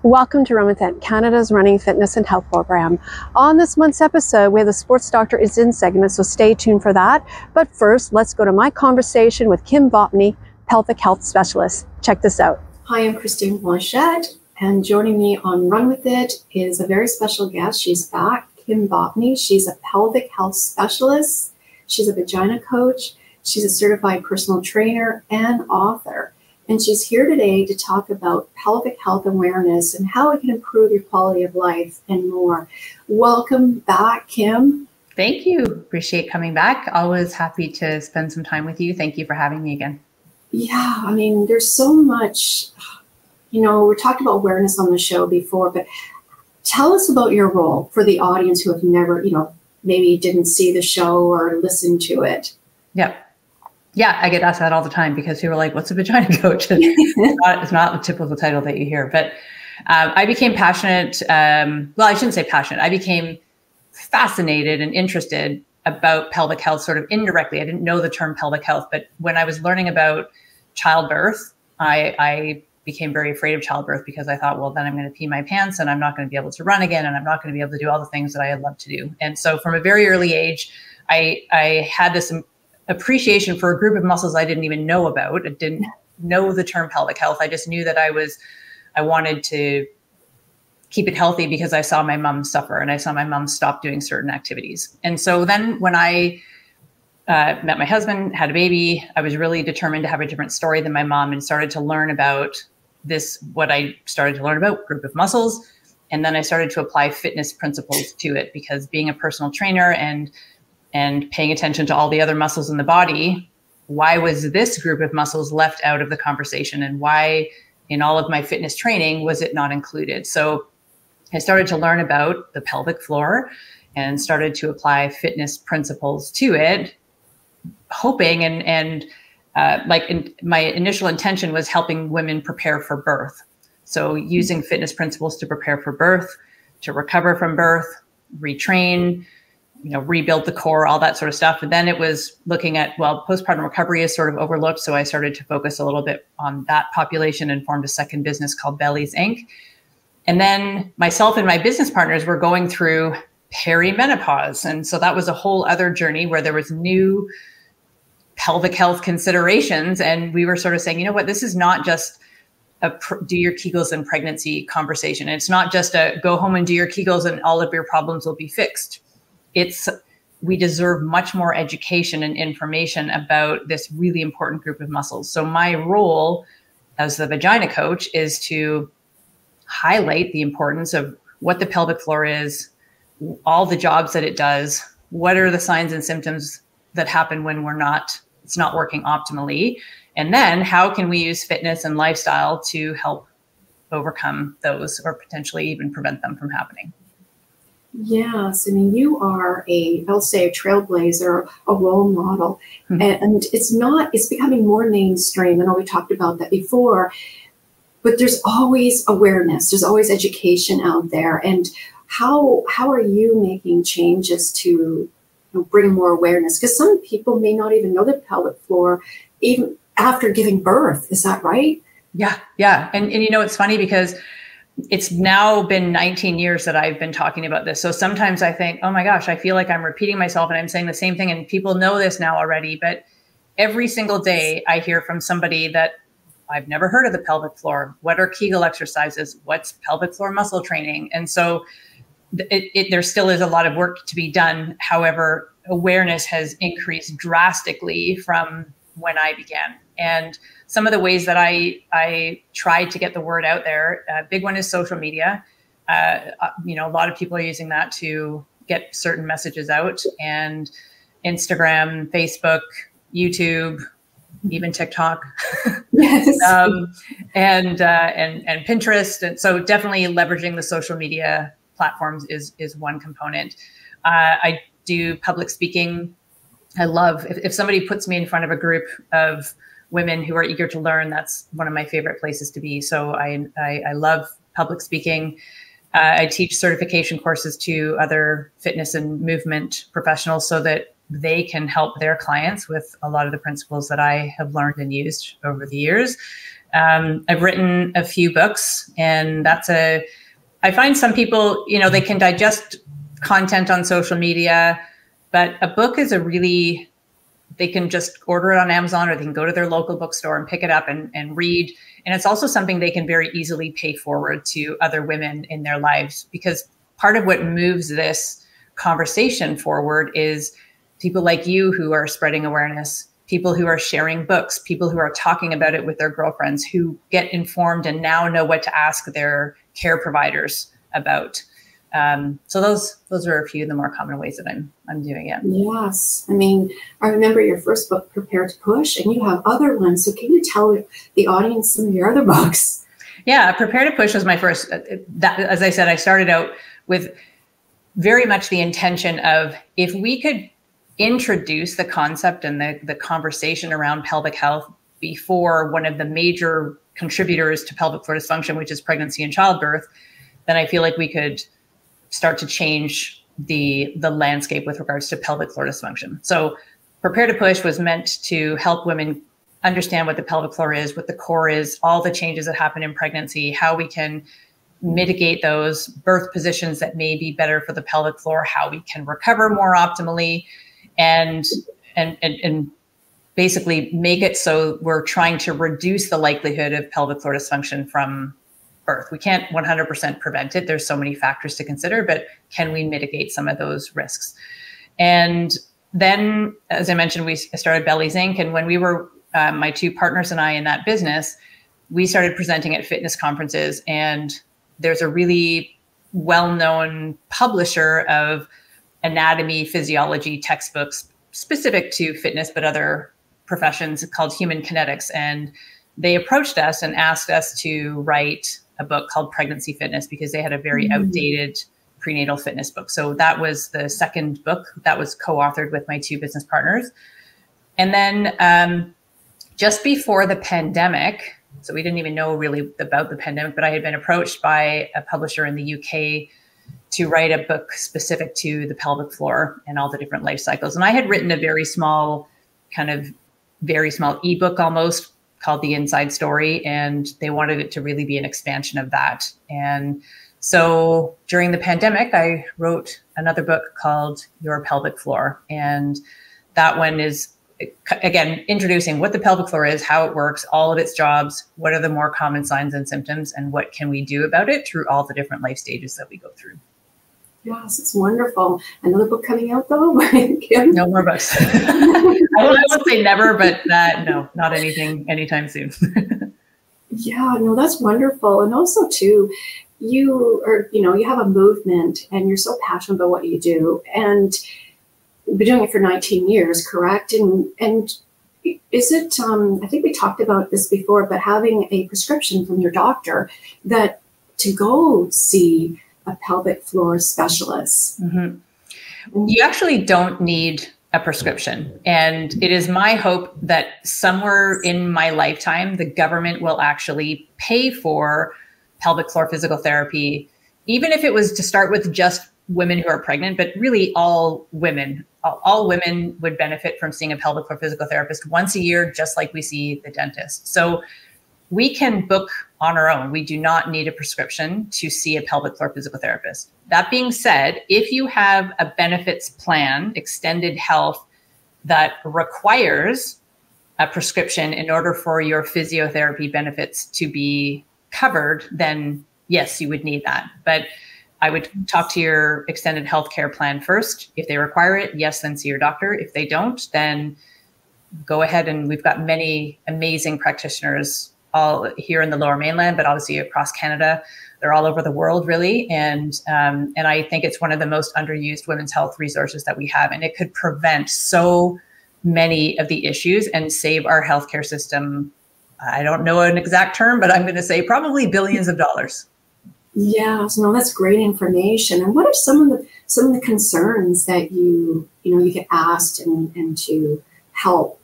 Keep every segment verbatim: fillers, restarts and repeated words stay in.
Welcome to Run With It, Canada's running fitness and health program. On this month's episode, we have the Sports Doctor Is In segment, so stay tuned for that. But first, let's go to my conversation with Kim Botany, pelvic health specialist. Check this out. Hi, I'm Christine Blanchette, and joining me on Run With It is a very special guest. She's back, Kim Botany. She's a pelvic health specialist. She's a vagina coach. She's a certified personal trainer and author. And she's here today to talk about pelvic health awareness and how it can improve your quality of life and more. Welcome back, Kim. Thank you. Appreciate coming back. Always happy to spend some time with you. Thank you for having me again. Yeah, I mean, there's so much, you know, we talked about awareness on the show before, but tell us about your role for the audience who have never, you know, maybe didn't see the show or listened to it. Yep. Yeah, I get asked that all the time because people are like, what's a vagina coach? it's, not, it's not the typical title that you hear. But um, I became passionate. Um, well, I shouldn't say passionate. I became fascinated and interested about pelvic health sort of indirectly. I didn't know the term pelvic health, but when I was learning about childbirth, I, I became very afraid of childbirth because I thought, well, then I'm going to pee my pants and I'm not going to be able to run again. And I'm not going to be able to do all the things that I had loved to do. And so from a very early age, I, I had this appreciation for a group of muscles I didn't even know about. I didn't know the term pelvic health. I just knew that I was, I wanted to keep it healthy because I saw my mom suffer and I saw my mom stop doing certain activities. And so then when I uh, met my husband, had a baby, I was really determined to have a different story than my mom and started to learn about this, what I started to learn about, group of muscles. And then I started to apply fitness principles to it because being a personal trainer and and paying attention to all the other muscles in the body, why was this group of muscles left out of the conversation? And why in all of my fitness training was it not included? So I started to learn about the pelvic floor and started to apply fitness principles to it, hoping and, and uh, like in, my initial intention was helping women prepare for birth. So using fitness principles to prepare for birth, to recover from birth, retrain, you know, rebuild the core, all that sort of stuff. And then it was looking at, well, postpartum recovery is sort of overlooked. So I started to focus a little bit on that population and formed a second business called Bellies Incorporated. And then myself and my business partners were going through perimenopause. And so that was a whole other journey where there was new pelvic health considerations. And we were sort of saying, you know what, this is not just a pr- do your Kegels in pregnancy conversation. It's not just a go home and do your Kegels and all of your problems will be fixed. It's, we deserve much more education and information about this really important group of muscles. So my role as the vagina coach is to highlight the importance of what the pelvic floor is, all the jobs that it does, what are the signs and symptoms that happen when we're not, it's not working optimally. And then how can we use fitness and lifestyle to help overcome those or potentially even prevent them from happening. Yes, I mean, you are a, I'll say a trailblazer, a role model, mm-hmm. and it's not, it's becoming more mainstream. I know we talked about that before, but there's always awareness, there's always education out there. And how how are you making changes to, you know, bring more awareness? Because some people may not even know the pelvic floor even after giving birth. Is that right? Yeah, yeah. And, and you know, it's funny because it's now been nineteen years that I've been talking about this. So sometimes I think, oh my gosh, I feel like I'm repeating myself and I'm saying the same thing and people know this now already. But every single day I hear from somebody that I've never heard of the pelvic floor. What are Kegel exercises? What's pelvic floor muscle training? And so it, it, there still is a lot of work to be done. However, awareness has increased drastically from when I began. And some of the ways that I I tried to get the word out there, a uh, big one is social media. Uh, you know, a lot of people are using that to get certain messages out, and Instagram, Facebook, YouTube, even TikTok, yes, um, and uh, and and Pinterest. And so definitely leveraging the social media platforms is is one component. Uh, I do public speaking. I love if, if somebody puts me in front of a group of women who are eager to learn, that's one of my favorite places to be. So I, I, I love public speaking. Uh, I teach certification courses to other fitness and movement professionals so that they can help their clients with a lot of the principles that I have learned and used over the years. Um, I've written a few books, and that's a, I find some people, you know, they can digest content on social media, but a book is a really, they can just order it on Amazon, or they can go to their local bookstore and pick it up and, and read. And it's also something they can very easily pay forward to other women in their lives, because part of what moves this conversation forward is people like you who are spreading awareness, people who are sharing books, people who are talking about it with their girlfriends, who get informed and now know what to ask their care providers about. Um, so those those are a few of the more common ways that I'm I'm doing it. Yes. I mean, I remember your first book, Prepare to Push, and you have other ones. So can you tell the audience some of your other books? Yeah, Prepare to Push was my first. That, as I said, I started out with very much the intention of, if we could introduce the concept and the, the conversation around pelvic health before one of the major contributors to pelvic floor dysfunction, which is pregnancy and childbirth, then I feel like we could start to change the, the landscape with regards to pelvic floor dysfunction. So Prepare to Push was meant to help women understand what the pelvic floor is, what the core is, all the changes that happen in pregnancy, how we can mitigate those birth positions that may be better for the pelvic floor, how we can recover more optimally, and and and, and basically make it so we're trying to reduce the likelihood of pelvic floor dysfunction from birth. We can't one hundred percent prevent it. There's so many factors to consider, but can we mitigate some of those risks? And then, as I mentioned, we started Bellies Incorporated. And when we were, uh, my two partners and I in that business, we started presenting at fitness conferences. And there's a really well-known publisher of anatomy, physiology textbooks specific to fitness, but other professions, called Human Kinetics. And they approached us and asked us to write a book called Pregnancy Fitness, because they had a very mm-hmm. outdated prenatal fitness book. So that was the second book that was co-authored with my two business partners. And then um, just before the pandemic, so we didn't even know really about the pandemic, but I had been approached by a publisher in the U K to write a book specific to the pelvic floor and all the different life cycles. And I had written a very small, kind of very small ebook almost, called The Inside Story, and they wanted it to really be an expansion of that. And so during the pandemic, I wrote another book called Your Pelvic Floor. And that one is, again, introducing what the pelvic floor is, how it works, all of its jobs, what are the more common signs and symptoms, and what can we do about it through all the different life stages that we go through. Yes, it's wonderful. Another book coming out though, Kim? No more books. I won't say never, but uh, no, not anything anytime soon. Yeah, no, that's wonderful. And also too, you are, you know, you have a movement and you're so passionate about what you do, and you've been doing it for nineteen years, correct? And and is it, um, I think we talked about this before, but having a prescription from your doctor that to go see a pelvic floor specialist. Mm-hmm. You actually don't need a prescription. And it is my hope that somewhere in my lifetime, the government will actually pay for pelvic floor physical therapy, even if it was to start with just women who are pregnant, but really all women, all, all women would benefit from seeing a pelvic floor physical therapist once a year, just like we see the dentist. So we can book on our own. We do not need a prescription to see a pelvic floor physical therapist. That being said, if you have a benefits plan, extended health, that requires a prescription in order for your physiotherapy benefits to be covered, then yes, you would need that. But I would talk to your extended healthcare plan first. If they require it, yes, then see your doctor. If they don't, then go ahead. And we've got many amazing practitioners all here in the Lower Mainland, but obviously across Canada. They're all over the world, really. And um, and I think it's one of the most underused women's health resources that we have. And it could prevent so many of the issues and save our healthcare system. I don't know an exact term, but I'm going to say probably billions of dollars. Yeah, so no, that's great information. And what are some of the some of the concerns that you you know you get asked and, and to help?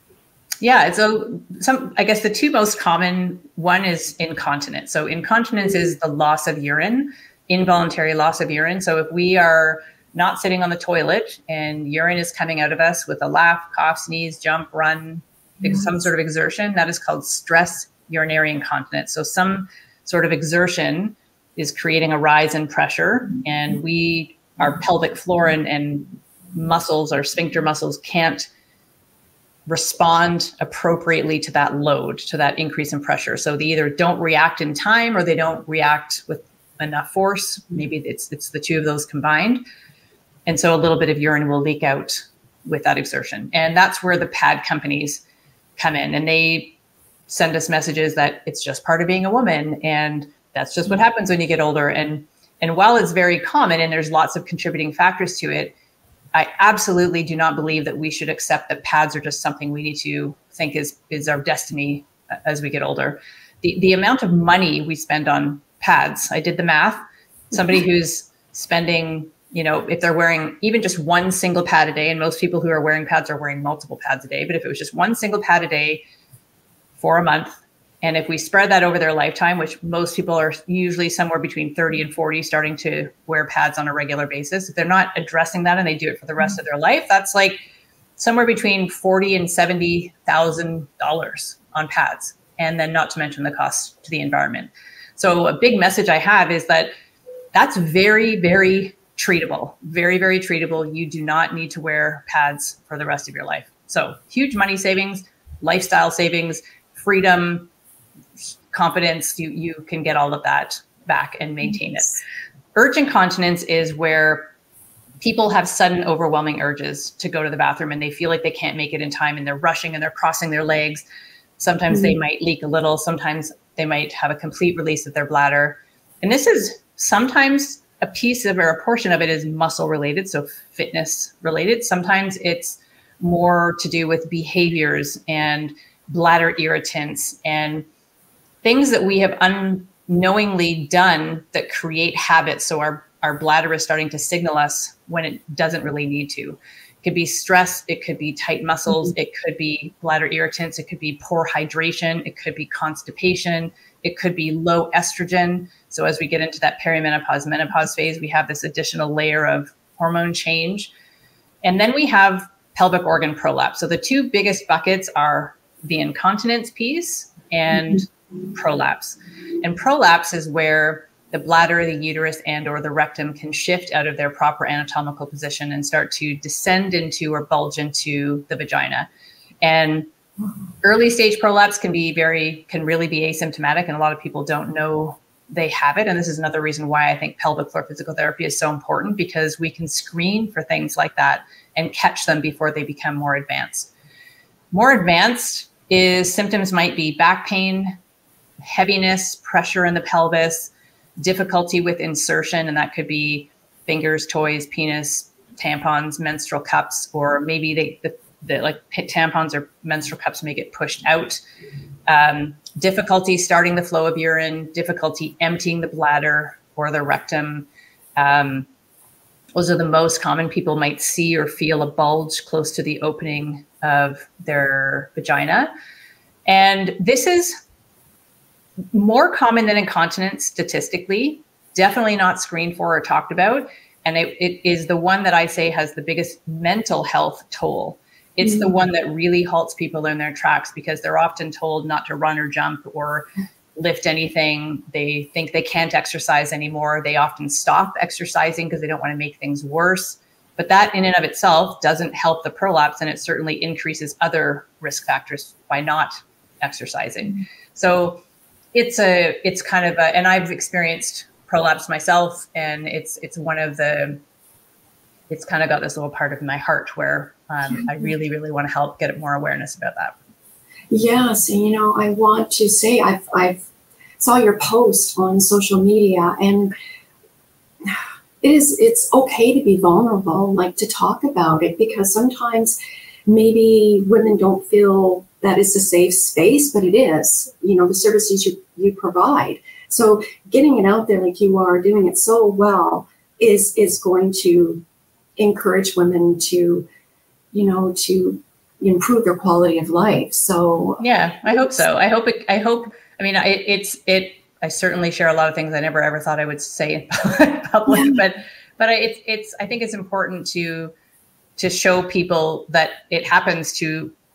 Yeah, so some, I guess the two most common, one is incontinence. So incontinence is the loss of urine, involuntary loss of urine. So if we are not sitting on the toilet and urine is coming out of us with a laugh, cough, sneeze, jump, run, yes. some sort of exertion, that is called stress urinary incontinence. So some sort of exertion is creating a rise in pressure, and we, our pelvic floor and, and muscles, our sphincter muscles, can't respond appropriately to that load, to that increase in pressure. So they either don't react in time or they don't react with enough force. Maybe it's it's the two of those combined. And so a little bit of urine will leak out with that exertion. And that's where the pad companies come in, and they send us messages that it's just part of being a woman, and that's just what happens when you get older. And and while it's very common and there's lots of contributing factors to it, I absolutely do not believe that we should accept that pads are just something we need to think is is our destiny as we get older. The the amount of money we spend on pads, I did the math. Somebody who's spending, you know, if they're wearing even just one single pad a day, and most people who are wearing pads are wearing multiple pads a day, but if it was just one single pad a day for a month, and if we spread that over their lifetime, which most people are usually somewhere between thirty and forty starting to wear pads on a regular basis, if they're not addressing that and they do it for the rest of their life, that's like somewhere between forty and seventy thousand dollars on pads, and then not to mention the cost to the environment. So a big message I have is that that's very, very treatable, very, very treatable. You do not need to wear pads for the rest of your life. So huge money savings, lifestyle savings, freedom, confidence, you you can get all of that back and maintain it. Urge incontinence is where people have sudden overwhelming urges to go to the bathroom and they feel like they can't make it in time and they're rushing and they're crossing their legs. Sometimes mm-hmm. they might leak a little. Sometimes they might have a complete release of their bladder. And this is sometimes a piece of or a portion of it is muscle related, so fitness related. Sometimes it's more to do with behaviors and bladder irritants and things that we have unknowingly done that create habits. So our, our bladder is starting to signal us when it doesn't really need to. It could be stress. It could be tight muscles. Mm-hmm. It could be bladder irritants. It could be poor hydration. It could be constipation. It could be low estrogen. So as we get into that perimenopause, menopause phase, we have this additional layer of hormone change. And then we have pelvic organ prolapse. So the two biggest buckets are the incontinence piece and mm-hmm. prolapse. And prolapse is where the bladder, the uterus, and or the rectum can shift out of their proper anatomical position and start to descend into or bulge into the vagina. And early stage prolapse can be very, can really be asymptomatic, and a lot of people don't know they have it. And this is another reason why I think pelvic floor physical therapy is so important, because we can screen for things like that and catch them before they become more advanced. More advanced is symptoms might be back pain, heaviness, pressure in the pelvis, difficulty with insertion, and that could be fingers, toys, penis, tampons, menstrual cups, or maybe they, the, the like tampons or menstrual cups may get pushed out. Um, difficulty starting the flow of urine, difficulty emptying the bladder or the rectum. Um, those are the most common. People might see or feel a bulge close to the opening of their vagina. And this is more common than incontinence statistically, definitely not screened for or talked about. And it, it is the one that I say has the biggest mental health toll. It's mm-hmm. the one that really halts people in their tracks, because they're often told not to run or jump or lift anything. They think they can't exercise anymore. They often stop exercising because they don't want to make things worse. But that in and of itself doesn't help the prolapse, and it certainly increases other risk factors by not exercising. Mm-hmm. So It's a, it's kind of a, and I've experienced prolapse myself, and it's, it's one of the, it's kind of got this little part of my heart where um, I really, really want to help get more awareness about that. Yes. And, you know, I want to say, I've, I've saw your post on social media, and it is, it's okay to be vulnerable, like to talk about it, because sometimes maybe women don't feel that it's a safe space, but it is, you know, the services you, you provide. So getting it out there like you are, doing it so well, is is going to encourage women to, you know, to improve their quality of life. So yeah, I hope so. I hope it, I hope, I mean, it, it's, it, I certainly share a lot of things I never ever thought I would say in public, yeah. but, but I, it's, it's, I think it's important to, to show people that it happens to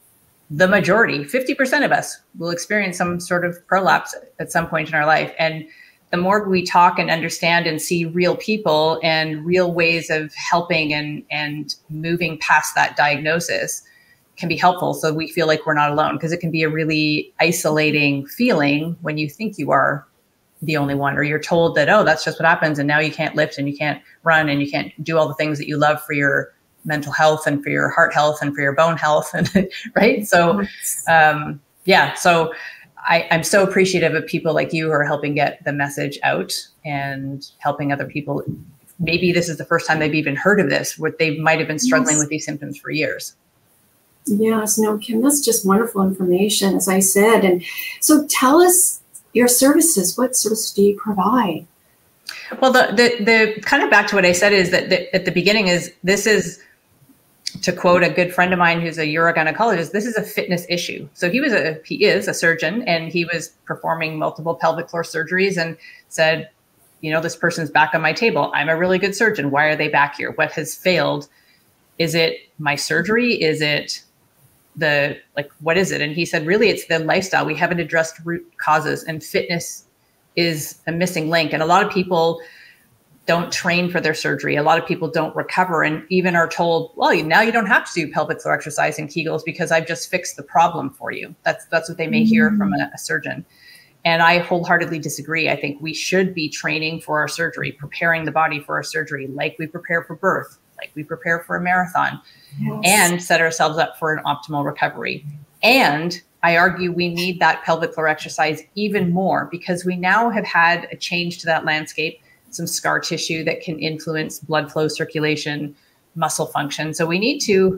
the majority, fifty percent of us will experience some sort of prolapse at some point in our life. And the more we talk and understand and see real people and real ways of helping and, and moving past that diagnosis can be helpful. So we feel like we're not alone, because it can be a really isolating feeling when you think you are the only one, or you're told that, oh, that's just what happens. And now you can't lift and you can't run and you can't do all the things that you love for your mental health and for your heart health and for your bone health. And right. So, um, yeah, so I, I'm so appreciative of people like you who are helping get the message out and helping other people. Maybe this is the first time they've even heard of this, where they might have been struggling yes. with these symptoms for years. Yes, no, Kim, that's just wonderful information, as I said. And so tell us your services. What services do you provide? Well, the, the, the kind of back to what I said is that the, at the beginning is this is, to quote a good friend of mine who's a urogynecologist, this is a fitness issue. So he was a, he is a surgeon, and he was performing multiple pelvic floor surgeries and said, you know, this person's back on my table. I'm a really good surgeon. Why are they back here? What has failed? Is it my surgery? Is it the, like, what is it? And he said, really, it's the lifestyle. We haven't addressed root causes, and fitness is a missing link. And a lot of people don't train for their surgery. A lot of people don't recover, and even are told, well, now you don't have to do pelvic floor exercise and Kegels because I've just fixed the problem for you. That's that's what they may hear from a, a surgeon. And I wholeheartedly disagree. I think we should be training for our surgery, preparing the body for our surgery, like we prepare for birth, like we prepare for a marathon, yes. and set ourselves up for an optimal recovery. And I argue we need that pelvic floor exercise even more, because we now have had a change to that landscape, some scar tissue that can influence blood flow, circulation, muscle function. So we need to,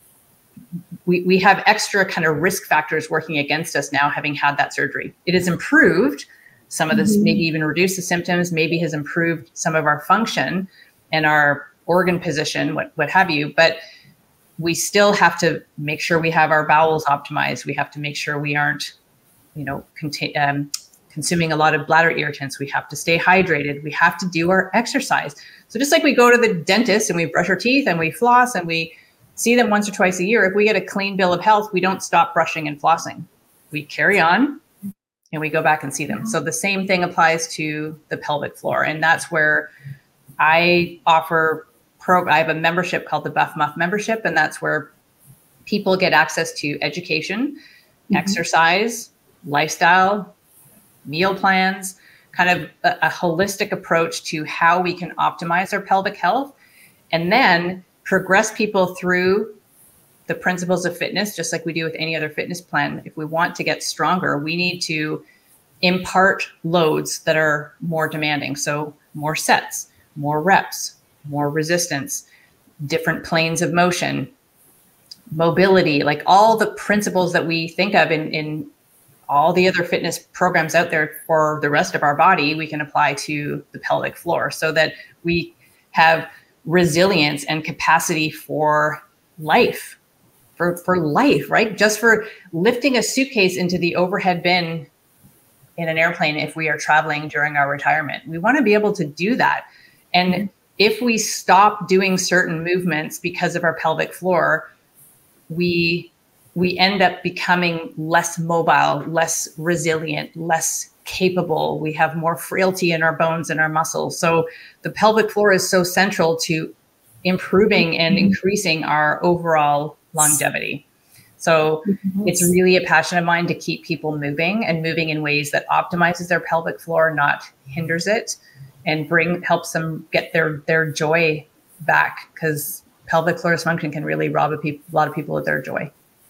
we, we have extra kind of risk factors working against us now, having had that surgery. It has improved some of this, mm-hmm. maybe even reduced the symptoms, maybe has improved some of our function and our organ position, what, what have you. But we still have to make sure we have our bowels optimized. We have to make sure we aren't, you know, contain, um, consuming a lot of bladder irritants. We have to stay hydrated. We have to do our exercise. So just like we go to the dentist and we brush our teeth and we floss and we see them once or twice a year, if we get a clean bill of health, we don't stop brushing and flossing. We carry on and we go back and see them. So the same thing applies to the pelvic floor. And that's where I offer, pro- I have a membership called the Buff Muff membership. And that's where people get access to education, mm-hmm. exercise, lifestyle, meal plans, kind of a, a holistic approach to how we can optimize our pelvic health, and then progress people through the principles of fitness, just like we do with any other fitness plan. If we want to get stronger, we need to impart loads that are more demanding. So more sets, more reps, more resistance, different planes of motion, mobility, like all the principles that we think of in, in all the other fitness programs out there for the rest of our body, we can apply to the pelvic floor, so that we have resilience and capacity for life, for, for life, right? Just for lifting a suitcase into the overhead bin in an airplane if we are traveling during our retirement. We want to be able to do that. And if we stop doing certain movements because of our pelvic floor, we we end up becoming less mobile, less resilient, less capable. We have more frailty in our bones and our muscles. So the pelvic floor is so central to improving and increasing our overall longevity. So mm-hmm. it's really a passion of mine to keep people moving, and moving in ways that optimizes their pelvic floor, not hinders it, and bring helps them get their, their joy back, because pelvic floor dysfunction can really rob a, pe- a lot of people of their joy.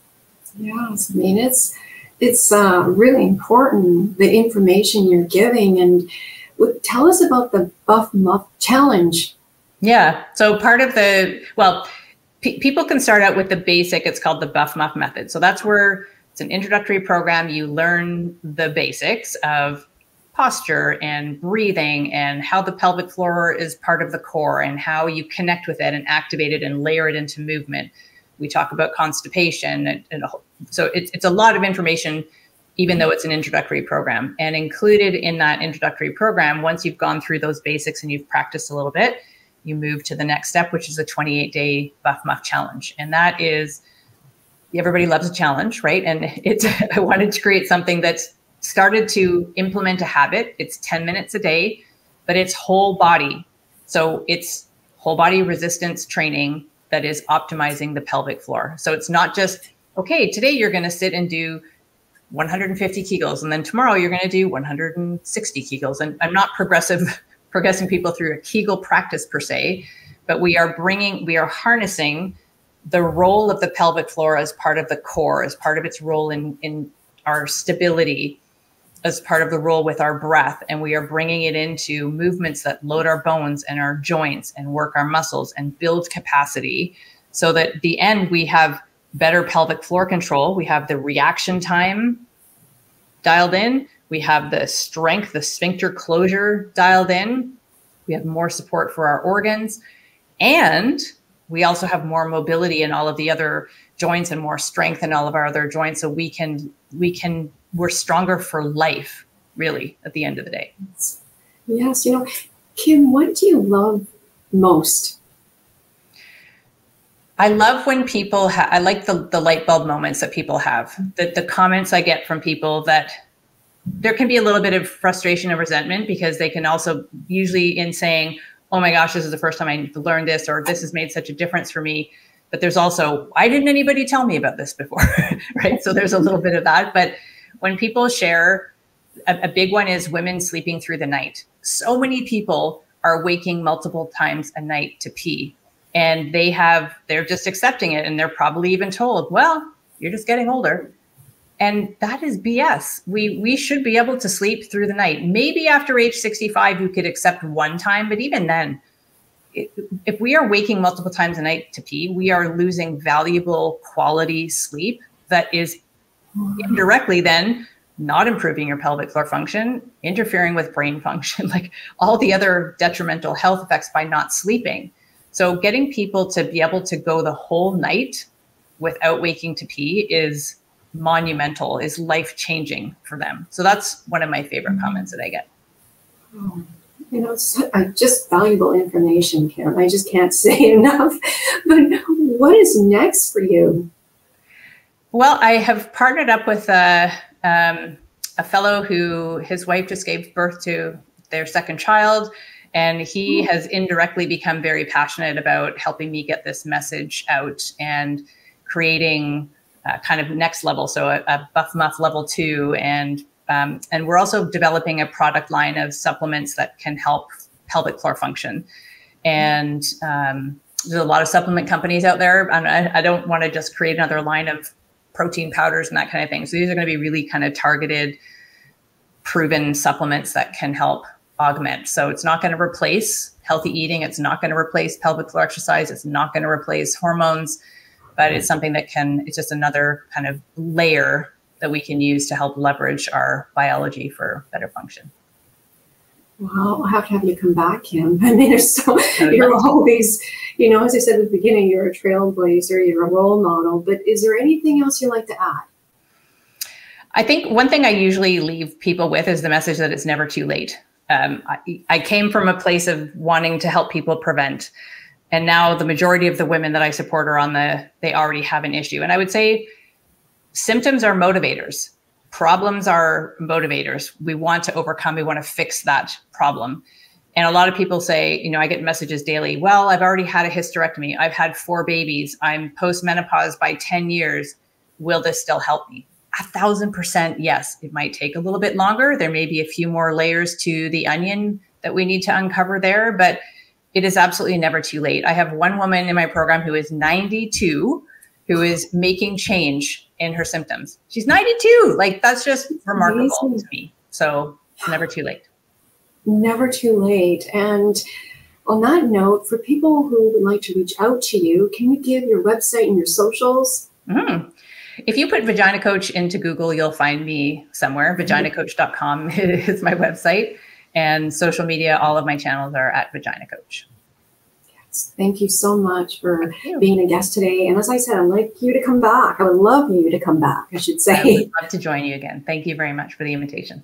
Yes, I mean, it's it's uh, really important, the information you're giving. And w- tell us about the Buff Muff Challenge. Yeah, so part of the, well, pe- people can start out with the basic, it's called the Buff Muff method. So that's where it's an introductory program. You learn the basics of posture and breathing and how the pelvic floor is part of the core and how you connect with it and activate it and layer it into movement. We talk about constipation. And, and so it's, it's a lot of information, even though it's an introductory program. And included in that introductory program, once you've gone through those basics and you've practiced a little bit, you move to the next step, which is a twenty-eight day Buff Muff challenge. And that is, everybody loves a challenge, right? And it's, I wanted to create something that's started to implement a habit. It's ten minutes a day, but it's whole body. So it's whole body resistance training that is optimizing the pelvic floor. So it's not just, okay, today you're going to sit and do one hundred fifty Kegels, and then tomorrow you're going to do one hundred sixty Kegels. And I'm not progressive, progressing people through a Kegel practice per se, but we are bringing, we are harnessing the role of the pelvic floor as part of the core, as part of its role in, in our stability, as part of the role with our breath. And we are bringing it into movements that load our bones and our joints and work our muscles and build capacity, so that at the end we have better pelvic floor control. We have the reaction time dialed in. We have the strength, the sphincter closure dialed in. We have more support for our organs. And we also have more mobility in all of the other joints and more strength in all of our other joints. So we can, we can, we're stronger for life, really, at the end of the day. Yes. You know, Kim, what do you love most? I love when people, ha- I like the, the light bulb moments that people have, the, the comments I get from people that there can be a little bit of frustration and resentment, because they can also usually in saying, oh my gosh, this is the first time I learned this, or this has made such a difference for me. But there's also, why didn't anybody tell me about this before? Right. So there's a little bit of that. But when people share, a, a big one is women sleeping through the night. So many people are waking multiple times a night to pee. And they have, they're just accepting it. And they're probably even told, well, you're just getting older. And that is B S. We we should be able to sleep through the night. Maybe after age sixty-five, you could accept one time. But even then, it, if we are waking multiple times a night to pee, we are losing valuable quality sleep that is indirectly then not improving your pelvic floor function, interfering with brain function, like all the other detrimental health effects by not sleeping. So getting people to be able to go the whole night without waking to pee is monumental, is life-changing for them. So that's one of my favorite comments that I get. Oh, you know, it's uh, just valuable information, Kim. I just can't say enough. But what is next for you? Well, I have partnered up with a, um, a fellow who, his wife just gave birth to their second child. And he has indirectly become very passionate about helping me get this message out and creating uh, kind of next level. So a, a Buff Muff level two. And, um, and we're also developing a product line of supplements that can help pelvic floor function. And um, there's a lot of supplement companies out there. And I, I don't want to just create another line of protein powders and that kind of thing. So these are going to be really kind of targeted, proven supplements that can help augment. So it's not going to replace healthy eating. It's not going to replace pelvic floor exercise. It's not going to replace hormones, but it's something that can, it's just another kind of layer that we can use to help leverage our biology for better function. Well, I'll have to have you come back, Kim. I mean, there's so, you're always, you know, as I said at the beginning, you're a trailblazer, you're a role model, but is there anything else you'd like to add? I think one thing I usually leave people with is the message that it's never too late. Um, I, I came from a place of wanting to help people prevent. And now the majority of the women that I support are on the, they already have an issue. And I would say symptoms are motivators. Problems are motivators. We want to overcome, we want to fix that problem. And a lot of people say, you know, I get messages daily, well, I've already had a hysterectomy. I've had four babies. I'm post-menopause by ten years. Will this still help me? A thousand percent yes. It might take a little bit longer. There may be a few more layers to the onion that we need to uncover there, but it is absolutely never too late. I have one woman in my program who is ninety-two, who is making change in her symptoms. She's ninety-two. Like, that's just remarkable Amazing. To me. So never too late. Never too late. And on that note, for people who would like to reach out to you, can you give your website and your socials? Mm. If you put Vagina Coach into Google, you'll find me somewhere. vagina coach dot com is my website. And social media, all of my channels are at Vagina Coach. Yes, thank you so much for being a guest today. And as I said, I'd like you to come back. I would love you to come back, I should say. I would love to join you again. Thank you very much for the invitation.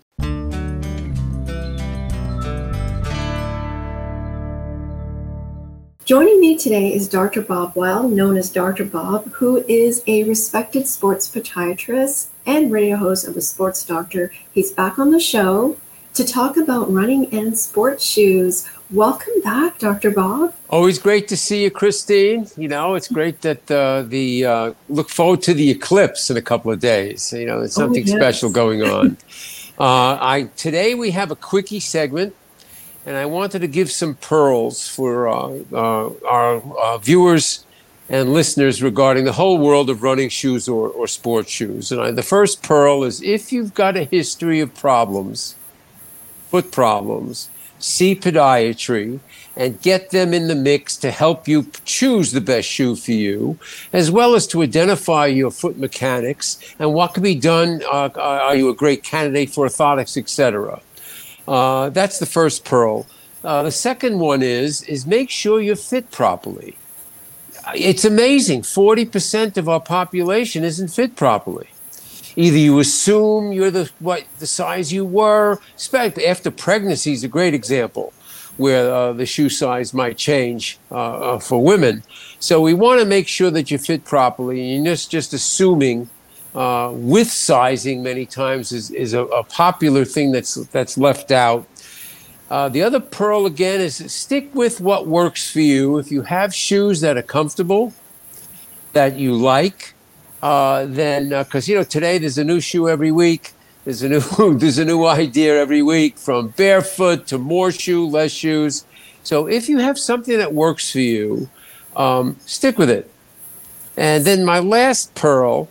Joining me today is Doctor Bob Weil, known as Doctor Bob, who is a respected sports podiatrist and radio host of The Sports Doctor. He's back on the show to talk about running and sports shoes. Welcome back, Doctor Bob. Always great to see you, Christine. You know, it's great that uh, the uh, look forward to the eclipse in a couple of days. You know, there's something oh, yes. special going on. uh, I today we have a quickie segment, and I wanted to give some pearls for uh, uh, our uh, viewers and listeners regarding the whole world of running shoes or, or sports shoes. And I, the first pearl is, if you've got a history of problems, foot problems, see podiatry and get them in the mix to help you choose the best shoe for you, as well as to identify your foot mechanics and what can be done. Uh, are you a great candidate for orthotics, et cetera? Uh, that's the first pearl. Uh, the second one is, is make sure you're fit properly. It's amazing. forty percent of our population isn't fit properly. Either you assume you're the what the size you were, especially after pregnancy is a great example, where uh, the shoe size might change uh, uh, for women. So we want to make sure that you fit properly. And just just assuming uh, with sizing many times is is a, a popular thing that's that's left out. Uh, the other pearl again is stick with what works for you. If you have shoes that are comfortable, that you like. Uh, then, because uh, you know, today there's a new shoe every week. There's a new there's a new idea every week, from barefoot to more shoe, less shoes. So if you have something that works for you, um, stick with it. And then my last pearl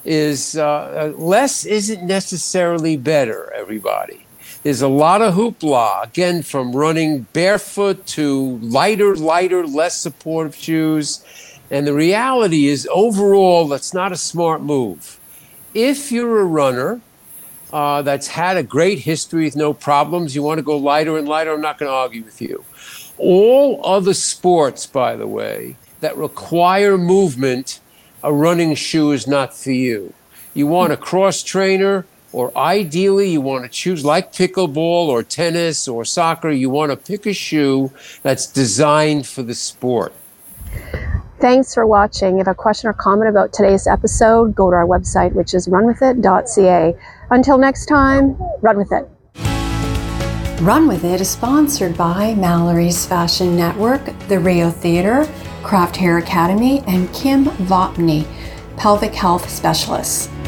is uh, less isn't necessarily better. Everybody, there's a lot of hoopla again, from running barefoot to lighter, lighter, less supportive shoes. And the reality is, overall, that's not a smart move. If you're a runner uh, that's had a great history with no problems, you want to go lighter and lighter, I'm not going to argue with you. All other sports, by the way, that require movement, a running shoe is not for you. You want a cross trainer, or ideally you want to choose, like pickleball or tennis or soccer, you want to pick a shoe that's designed for the sport. Thanks for watching. If you have a question or comment about today's episode, go to our website, which is run with it dot c a. Until next time, run with it. Run With It is sponsored by Mallory's Fashion Network, the Rio Theater, Craft Hair Academy, and Kim Vopney, Pelvic Health Specialists.